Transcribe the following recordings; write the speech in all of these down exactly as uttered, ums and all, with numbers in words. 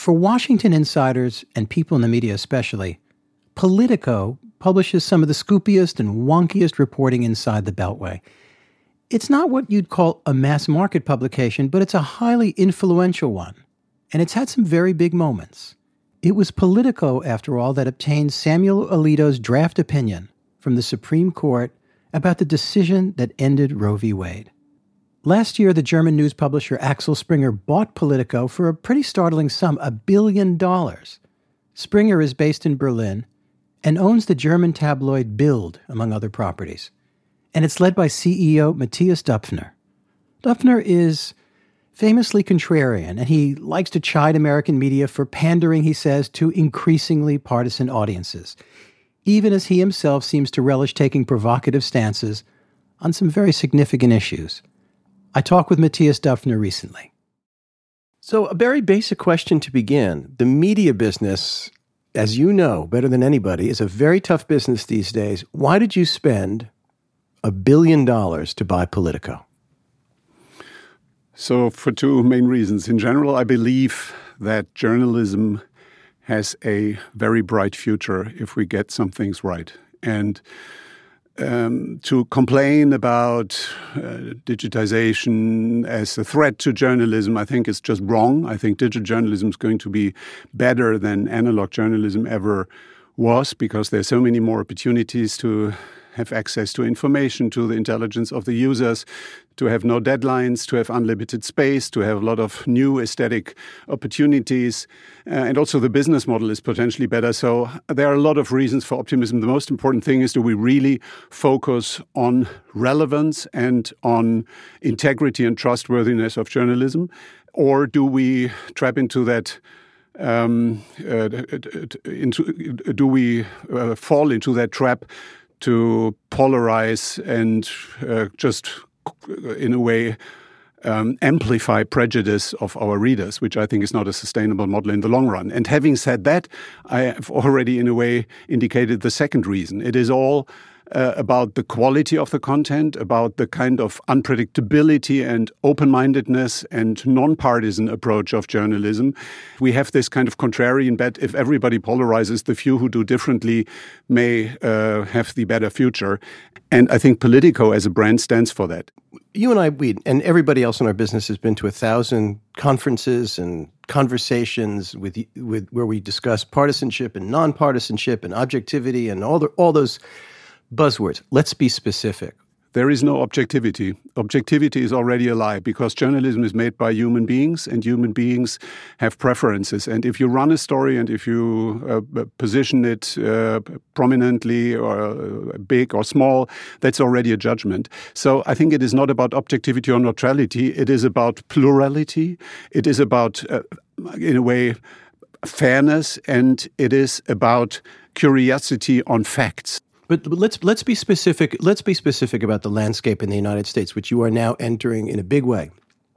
For Washington insiders and people in the media especially, Politico publishes some of the scoopiest and wonkiest reporting inside the Beltway. It's not what you'd call a mass market publication, but it's a highly influential one. And it's had some very big moments. It was Politico, after all, that obtained Samuel Alito's draft opinion from the Supreme Court about the decision that ended Roe v. Wade. Last year, the German news publisher Axel Springer bought Politico for a pretty startling sum, a billion dollars. Springer is based in Berlin and owns the German tabloid Bild, among other properties. And it's led by C E O Matthias Döpfner. Döpfner is famously contrarian, and he likes to chide American media for pandering, he says, to increasingly partisan audiences, even as he himself seems to relish taking provocative stances on some very significant issues. I talked with Matthias Döpfner recently. So a very basic question to begin. The media business, as you know better than anybody, is a very tough business these days. Why did you spend a billion dollars to buy Politico? So for two main reasons. In general, I believe that journalism has a very bright future if we get some things right. And um, to complain about uh, digitization as a threat to journalism, I think is just wrong. I think digital journalism is going to be better than analog journalism ever was, because there's so many more opportunities to have access to information, to the intelligence of the users, to have no deadlines, to have unlimited space, to have a lot of new aesthetic opportunities. Uh, and also the business model is potentially better. So there are a lot of reasons for optimism. The most important thing is, do we really focus on relevance and on integrity and trustworthiness of journalism? Or do we trap into that Um, uh, into, do we uh, fall into that trap to polarize and uh, just, in a way, um, amplify prejudice of our readers, which I think is not a sustainable model in the long run. And having said that, I have already, in a way, indicated the second reason. It is all Uh, about the quality of the content, about the kind of unpredictability and open-mindedness and non-partisan approach of journalism. We have this kind of contrarian bet: if everybody polarizes, the few who do differently may uh, have the better future. And I think Politico as a brand stands for that. You and I, we, and everybody else in our business has been to a thousand conferences and conversations with, with where we discuss partisanship and non-partisanship and objectivity and all the, all those buzzwords. Let's be specific. There is no objectivity. Objectivity is already a lie, because journalism is made by human beings, and human beings have preferences. And if you run a story and if you uh, position it uh, prominently or uh, big or small, that's already a judgment. So I think it is not about objectivity or neutrality. It is about plurality. It is about, uh, in a way, fairness, and it is about curiosity on facts. But, but let's let's be specific. Let's be specific about the landscape in the United States, which you are now entering in a big way.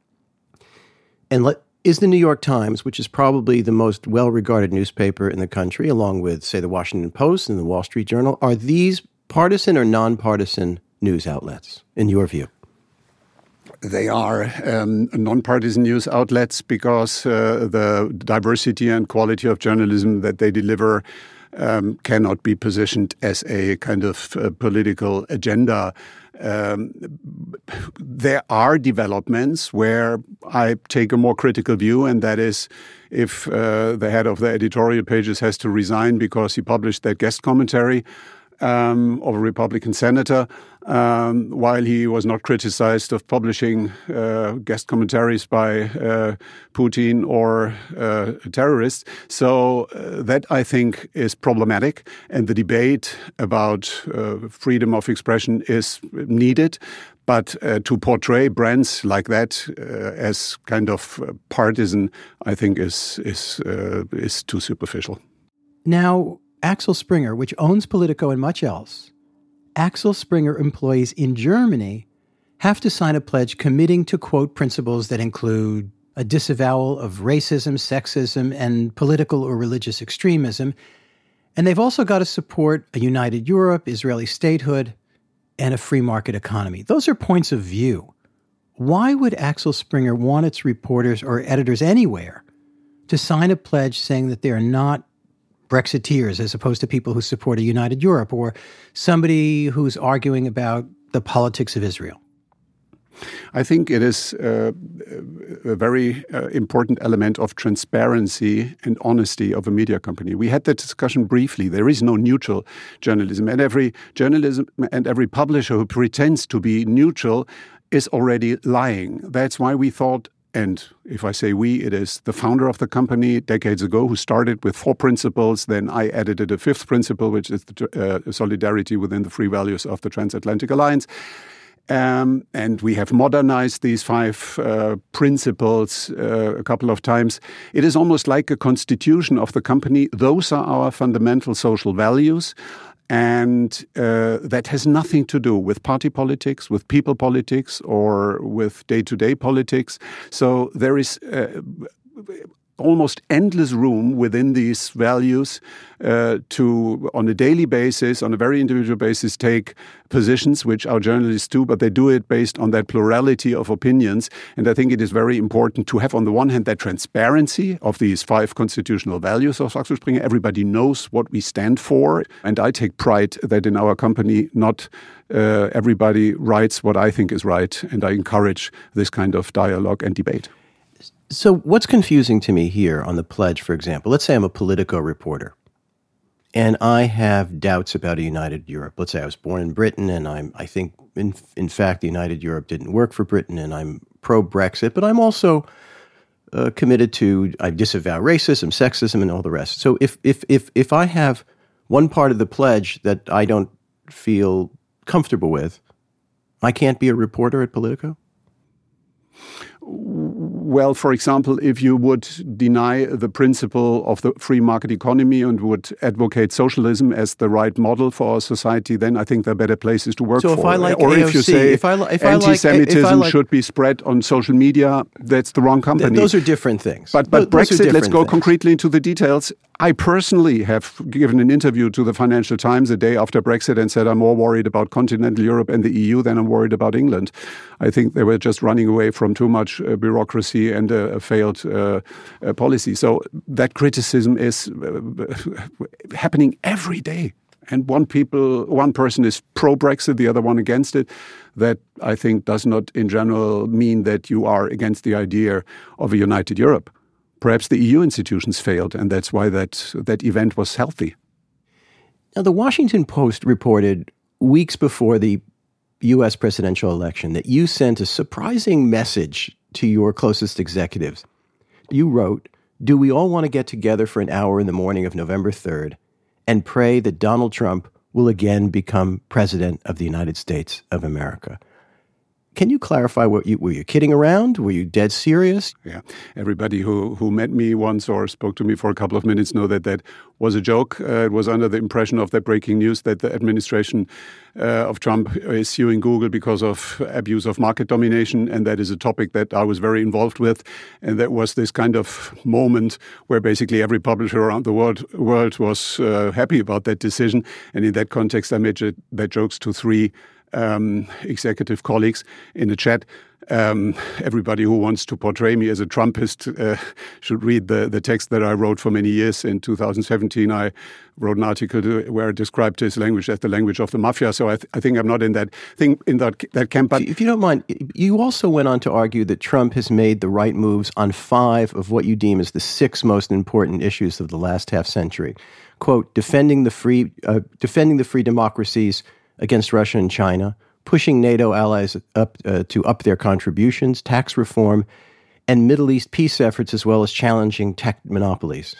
And let, is the New York Times, which is probably the most well-regarded newspaper in the country, along with, say, the Washington Post and the Wall Street Journal, are these partisan or nonpartisan news outlets, in your view? They are um, nonpartisan news outlets because uh, the diversity and quality of journalism that they deliver Um, cannot be positioned as a kind of uh, political agenda. Um, there are developments where I take a more critical view, and that is if uh, the head of the editorial pages has to resign because he published that guest commentary um, of a Republican senator, um, while he was not criticized of publishing uh, guest commentaries by uh, Putin or uh, terrorists. So uh, that, I think, is problematic. And the debate about uh, freedom of expression is needed. But uh, to portray brands like that uh, as kind of partisan, I think is, is, uh, is too superficial. Now, Axel Springer, which owns Politico and much else, Axel Springer employees in Germany have to sign a pledge committing to, quote, principles that include a disavowal of racism, sexism, and political or religious extremism. And they've also got to support a united Europe, Israeli statehood, and a free market economy. Those are points of view. Why would Axel Springer want its reporters or editors anywhere to sign a pledge saying that they are not Brexiteers as opposed to people who support a united Europe or somebody who's arguing about the politics of Israel? I think it is uh, a very uh, important element of transparency and honesty of a media company. We had that discussion briefly. There is no neutral journalism, and every journalism and every publisher who pretends to be neutral is already lying. That's why we thought, and if I say we, it is the founder of the company decades ago who started with four principles. Then I added a fifth principle, which is the, uh, solidarity within the free values of the Transatlantic Alliance. Um, and we have modernized these five uh, principles uh, a couple of times. It is almost like a constitution of the company. Those are our fundamental social values. And uh, that has nothing to do with party politics, with people politics, or with day-to-day politics. So there is uh, almost endless room within these values uh, to, on a daily basis, on a very individual basis, take positions, which our journalists do, but they do it based on that plurality of opinions. And I think it is very important to have, on the one hand, that transparency of these five constitutional values of Axel Springer. Everybody knows what we stand for. And I take pride that in our company, not uh, everybody writes what I think is right. And I encourage this kind of dialogue and debate. So what's confusing to me here on the pledge, for example, let's say I'm a Politico reporter and I have doubts about a united Europe. Let's say I was born in Britain and I'm, I think, in, in fact, the united Europe didn't work for Britain and I'm pro-Brexit, but I'm also uh, committed to, I disavow racism, sexism, and all the rest. So if, if, if, if I have one part of the pledge that I don't feel comfortable with, I can't be a reporter at Politico? Well, for example, if you would deny the principle of the free market economy and would advocate socialism as the right model for our society, then I think there are better places to work so for. If I like or A O C, if you say if I li- if anti-Semitism I like, if I like, should be spread on social media, that's the wrong company. Th- those are different things. But, but Th- Brexit, let's go things. concretely into the details. I personally have given an interview to the Financial Times a day after Brexit and said I'm more worried about continental Europe and the E U than I'm worried about England. I think they were just running away from too much uh, bureaucracy and uh, a failed uh, uh, policy. So that criticism is uh, happening every day. And one people, one person is pro-Brexit, the other one against it. That, I think, does not in general mean that you are against the idea of a united Europe. Perhaps the E U institutions failed, and that's why that, that event was healthy. Now, the Washington Post reported weeks before the U S presidential election that you sent a surprising message to your closest executives. You wrote, "Do we all want to get together for an hour in the morning of November third and pray that Donald Trump will again become president of the United States of America?" Can you clarify what you, were you kidding around? Were you dead serious? Yeah. Everybody who, who met me once or spoke to me for a couple of minutes know that that was a joke. Uh, it was under the impression of that breaking news that the administration uh, of Trump is suing Google because of abuse of market domination. And that is a topic that I was very involved with. And that was this kind of moment where basically every publisher around the world, world was uh, happy about that decision. And in that context, I made that jokes to three Um, executive colleagues in the chat. Um, everybody who wants to portray me as a Trumpist uh, should read the, the text that I wrote for many years. In two thousand seventeen, I wrote an article to, where I described his language as the language of the mafia. So I, th- I think I'm not in that thing in that that camp. But if you don't mind, you also went on to argue that Trump has made the right moves on five of what you deem as the six most important issues of the last half century. Quote, defending the free, uh, defending the free democracies against Russia and China, pushing NATO allies up uh, to up their contributions, tax reform, and Middle East peace efforts, as well as challenging tech monopolies.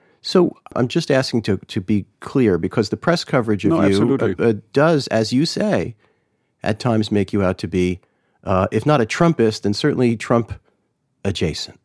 So I'm just asking to, to be clear, because the press coverage of no, you uh, uh, does, as you say, at times make you out to be, uh, if not a Trumpist, then certainly Trump adjacent.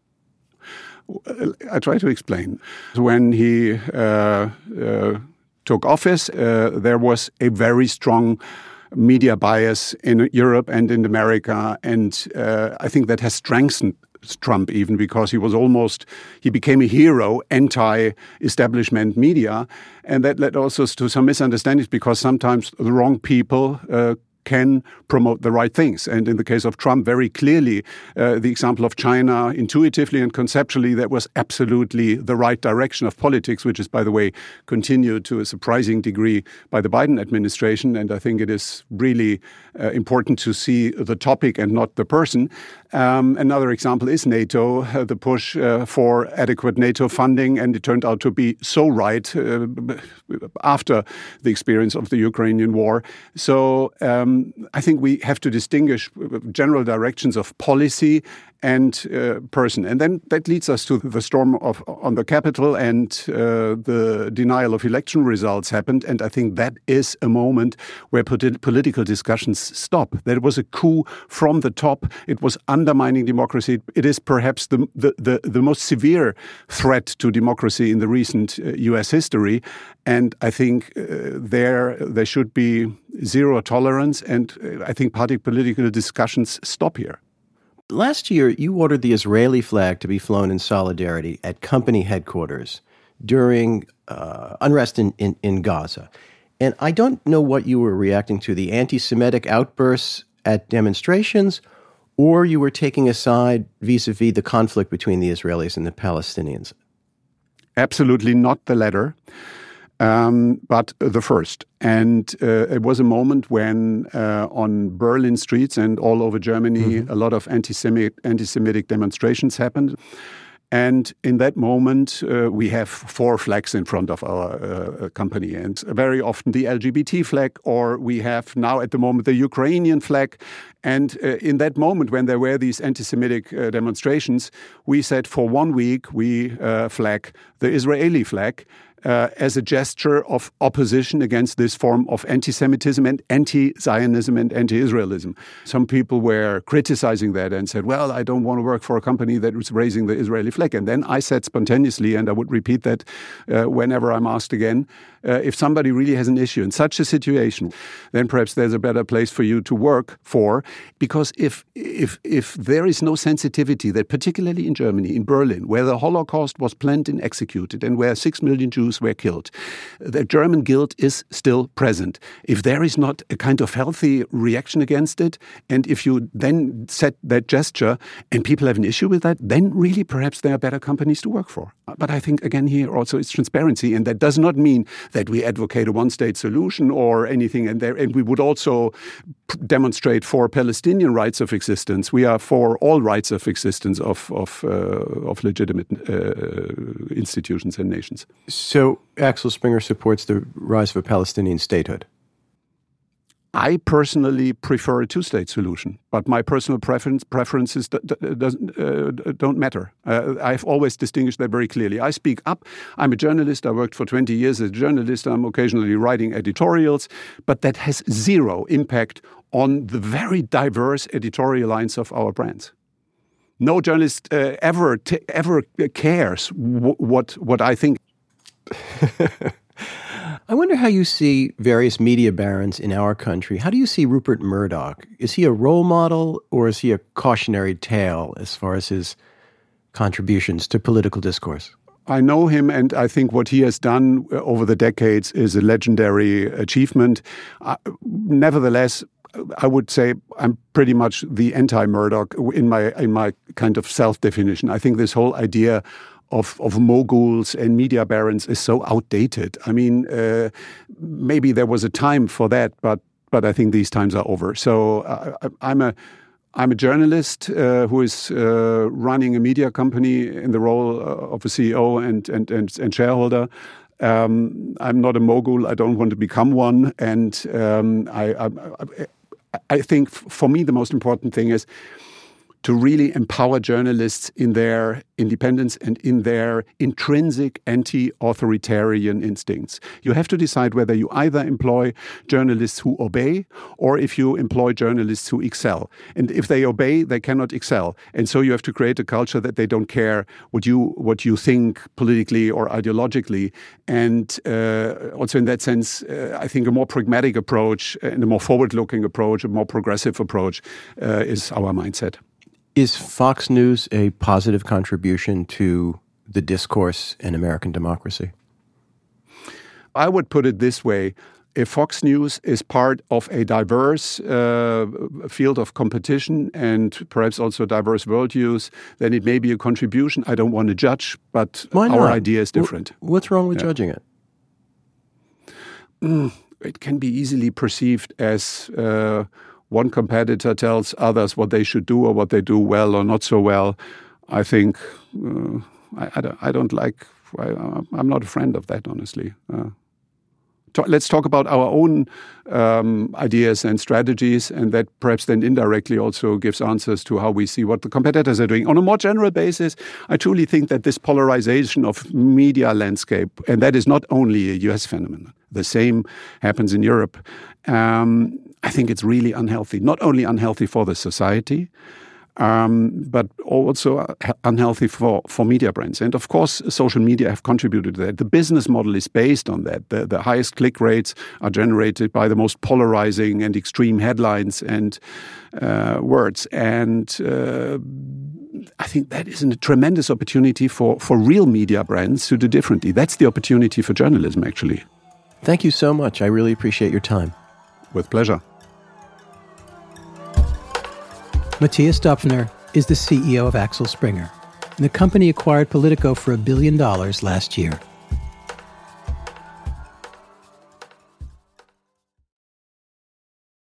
I try to explain. When he uh, uh, took office, uh, there was a very strong media bias in Europe and in America. And uh, I think that has strengthened Trump even, because he was almost, he became a hero, anti-establishment media. And that led also to some misunderstandings, because sometimes the wrong people uh, can promote the right things. And in the case of Trump, very clearly, uh, the example of China, intuitively and conceptually, that was absolutely the right direction of politics, which is, by the way, continued to a surprising degree by the Biden administration. And I think it is really uh, important to see the topic and not the person. Um, another example is NATO, uh, the push uh, for adequate NATO funding, and it turned out to be so right uh, after the experience of the Ukrainian war. So um, I think we have to distinguish general directions of policy and uh, person. And then that leads us to the storm of, on the Capitol, and uh, the denial of election results happened. And I think that is a moment where politi- political discussions stop. That was a coup from the top. It was undermining democracy. It is perhaps the, the, the, the most severe threat to democracy in the recent uh, U S history. And I think uh, there, there should be zero tolerance. And uh, I think party political discussions stop here. Last year, you ordered the Israeli flag to be flown in solidarity at company headquarters during uh, unrest in, in, in Gaza. And I don't know what you were reacting to, the anti-Semitic outbursts at demonstrations, or you were taking a side vis-a-vis the conflict between the Israelis and the Palestinians. Absolutely not the latter. Um, but the first. And uh, it was a moment when uh, on Berlin streets and all over Germany, mm-hmm. a lot of anti-Semitic, anti-Semitic demonstrations happened. And in that moment, uh, we have four flags in front of our uh, company. And very often the L G B T flag, or we have now at the moment the Ukrainian flag. And uh, in that moment, when there were these anti-Semitic uh, demonstrations, we said for one week we uh, flag the Israeli flag. Uh, as a gesture of opposition against this form of anti-Semitism and anti-Zionism and anti-Israelism. Some people were criticizing that and said, well, I don't want to work for a company that is raising the Israeli flag. And then I said spontaneously, and I would repeat that uh, whenever I'm asked again, uh, if somebody really has an issue in such a situation, then perhaps there's a better place for you to work for. Because if if if there is no sensitivity that, particularly in Germany, in Berlin, where the Holocaust was planned and executed and where six million Jews were killed, the German guilt is still present. If there is not a kind of healthy reaction against it, and if you then set that gesture and people have an issue with that, then really perhaps there are better companies to work for. But I think, again, here also it's transparency, and that does not mean that we advocate a one-state solution or anything. And, there, and we would also demonstrate for Palestinian rights of existence. We are for all rights of existence of, of, uh, of legitimate uh, institutions and nations. So Axel Springer supports the rise of a Palestinian statehood. I personally prefer a two-state solution, but my personal preference, preferences d- d- doesn't, uh, don't matter. Uh, I've always distinguished that very clearly. I speak up. I'm a journalist. I worked for twenty years as a journalist. I'm occasionally writing editorials, but that has zero impact on the very diverse editorial lines of our brands. No journalist uh, ever t- ever cares w- what what I think. I wonder how you see various media barons in our country. How do you see Rupert Murdoch? Is he a role model, or is he a cautionary tale as far as his contributions to political discourse? I know him, and I think what he has done over the decades is a legendary achievement. Uh, nevertheless, I would say I'm pretty much the anti-Murdoch in my in my kind of self-definition. I think this whole idea Of, of moguls and media barons is so outdated. I mean, uh, maybe there was a time for that, but but I think these times are over. So uh, I'm a I'm a journalist uh, who is uh, running a media company in the role of a C E O and and and, and shareholder. Um, I'm not a mogul. I don't want to become one. And um, I, I I think for me the most important thing is to really empower journalists in their independence and in their intrinsic anti-authoritarian instincts. You have to decide whether you either employ journalists who obey or if you employ journalists who excel. And if they obey, they cannot excel. And so you have to create a culture that they don't care what you what you think politically or ideologically. And uh, also in that sense, uh, I think a more pragmatic approach and a more forward-looking approach, a more progressive approach uh, is our mindset. Is Fox News a positive contribution to the discourse in American democracy? I would put it this way. if Fox News is part of a diverse uh, field of competition and perhaps also diverse worldviews, then it may be a contribution. I don't want to judge, but Why not? our idea is different. What's wrong with yeah. judging it? Mm, it can be easily perceived as uh, one competitor tells others what they should do or what they do well or not so well. I think uh, I, I, don't, I don't like, I, I'm not a friend of that, honestly. Uh, Let's talk about our own um, ideas and strategies, and that perhaps then indirectly also gives answers to how we see what the competitors are doing. On a more general basis, I truly think that this polarization of media landscape, and that is not only a U S phenomenon, the same happens in Europe. Um, I think it's really unhealthy, not only unhealthy for the society, Um, but also unhealthy for, for media brands. And of course, social media have contributed to that. The business model is based on that. The, the highest click rates are generated by the most polarizing and extreme headlines and uh, words. And uh, I think that is a tremendous opportunity for, for real media brands to do differently. That's the opportunity for journalism, actually. Thank you so much. I really appreciate your time. With pleasure. Matthias Döpfner is the C E O of Axel Springer. The company acquired Politico for a billion dollars last year.